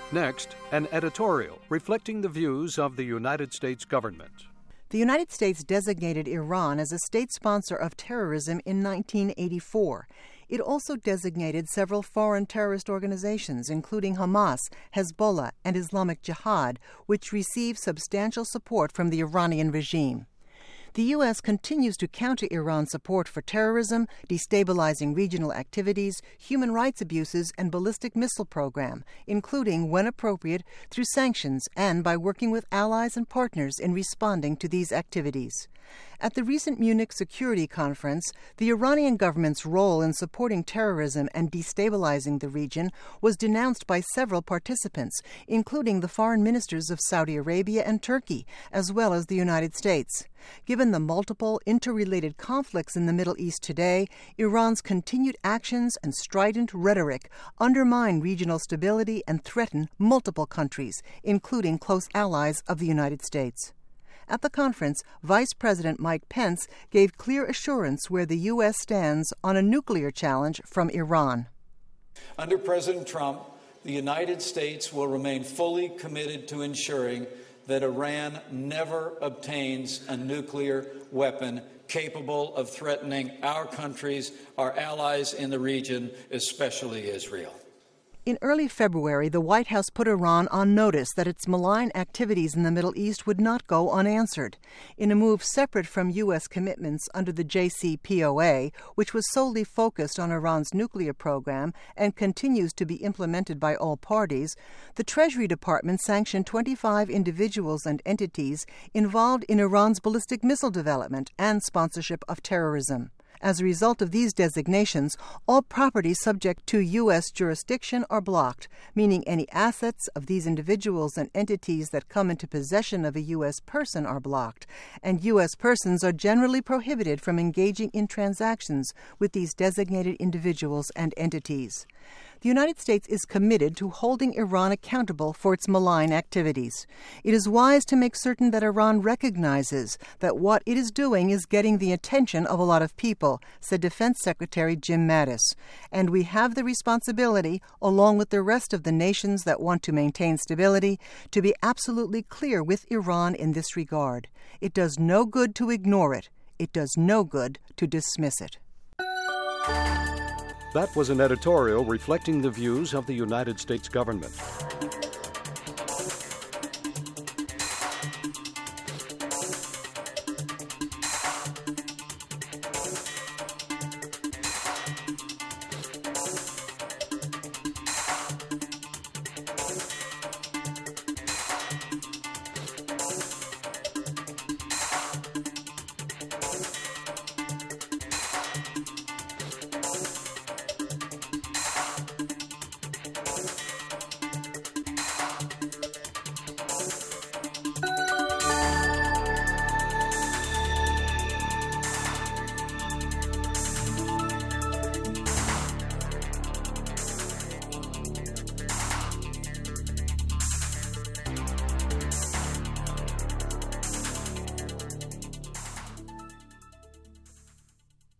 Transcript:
Next, an editorial reflecting the views of the United States government. The United States designated Iran as a state sponsor of terrorism in 1984. It also designated several foreign terrorist organizations, including Hamas, Hezbollah, and Islamic Jihad, which receive substantial support from the Iranian regime. The U.S. continues to counter Iran's support for terrorism, destabilizing regional activities, human rights abuses, and ballistic missile program, including, when appropriate, through sanctions and by working with allies and partners in responding to these activities. At the recent Munich Security Conference, the Iranian government's role in supporting terrorism and destabilizing the region was denounced by several participants, including the foreign ministers of Saudi Arabia and Turkey, as well as the United States. Given the multiple interrelated conflicts in the Middle East today, Iran's continued actions and strident rhetoric undermine regional stability and threaten multiple countries, including close allies of the United States. At the conference, Vice President Mike Pence gave clear assurance where the U.S. stands on a nuclear challenge from Iran. Under President Trump, the United States will remain fully committed to ensuring that Iran never obtains a nuclear weapon capable of threatening our countries, our allies in the region, especially Israel. In early February, the White House put Iran on notice that its malign activities in the Middle East would not go unanswered. In a move separate from U.S. commitments under the JCPOA, which was solely focused on Iran's nuclear program and continues to be implemented by all parties, the Treasury Department sanctioned 25 individuals and entities involved in Iran's ballistic missile development and sponsorship of terrorism. As a result of these designations, all property subject to U.S. jurisdiction are blocked, meaning any assets of these individuals and entities that come into possession of a U.S. person are blocked, and U.S. persons are generally prohibited from engaging in transactions with these designated individuals and entities. The United States is committed to holding Iran accountable for its malign activities. It is wise to make certain that Iran recognizes that what it is doing is getting the attention of a lot of people, said Defense Secretary Jim Mattis. And we have the responsibility, along with the rest of the nations that want to maintain stability, to be absolutely clear with Iran in this regard. It does no good to ignore it. It does no good to dismiss it. That was an editorial reflecting the views of the United States government.